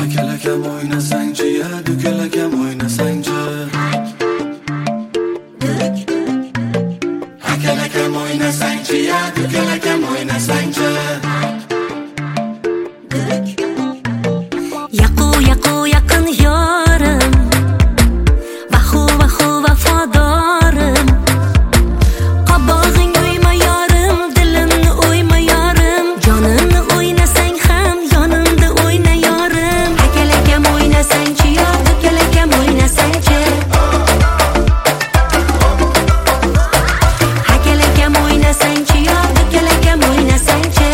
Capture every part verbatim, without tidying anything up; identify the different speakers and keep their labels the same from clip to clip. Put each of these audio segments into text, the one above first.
Speaker 1: Akalakam o'ynasangchi, ya dukalakam o'ynasangchi. Akalakam o'ynasangchi, ya dukalakam o'ynasangchi.
Speaker 2: Yaqu yaqu yaqin yorim, vahu vahu vafodorim. Qabog'ing o'yma yorim, dilimni o'yma yorim. Jonimni o'ynasang ham yonimda o'yna yorim. Akalakam o'ynasangchi, yo dukalakam o'ynasangchi. Akalakam o'ynasangchi, yo dukalakam o'ynasangchi.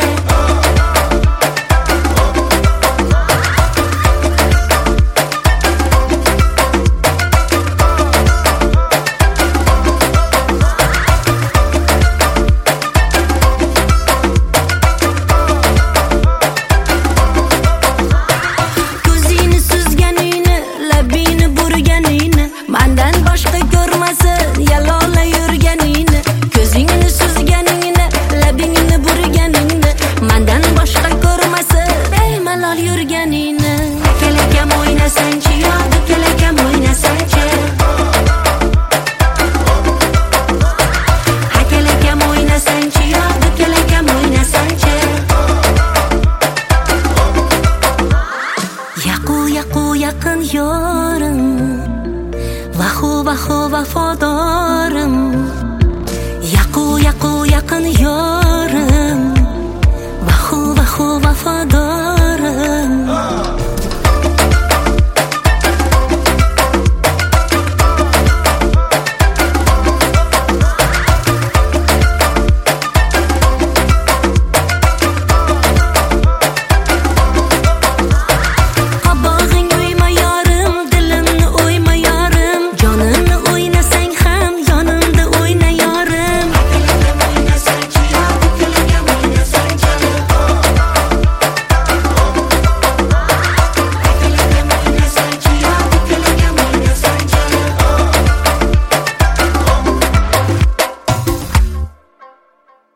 Speaker 2: Ko'zingni suzganingni, labingni burganingni, mendan boshqa ko'rmasin yalola yurganingni. Ko'zingni suzganingni, labingni burganingni, mendan boshqa ko'rmasin bemalol yurganingni. Akalakam o'ynasangchi, yo dukalakam o'ynasangchi. Akalakam o'ynasangchi, yo dukalakam o'ynasangchi. Yaqu yaqu yaqin yorim, vahu vahu vafodorim. Yaqu yaqu yaqin yorim.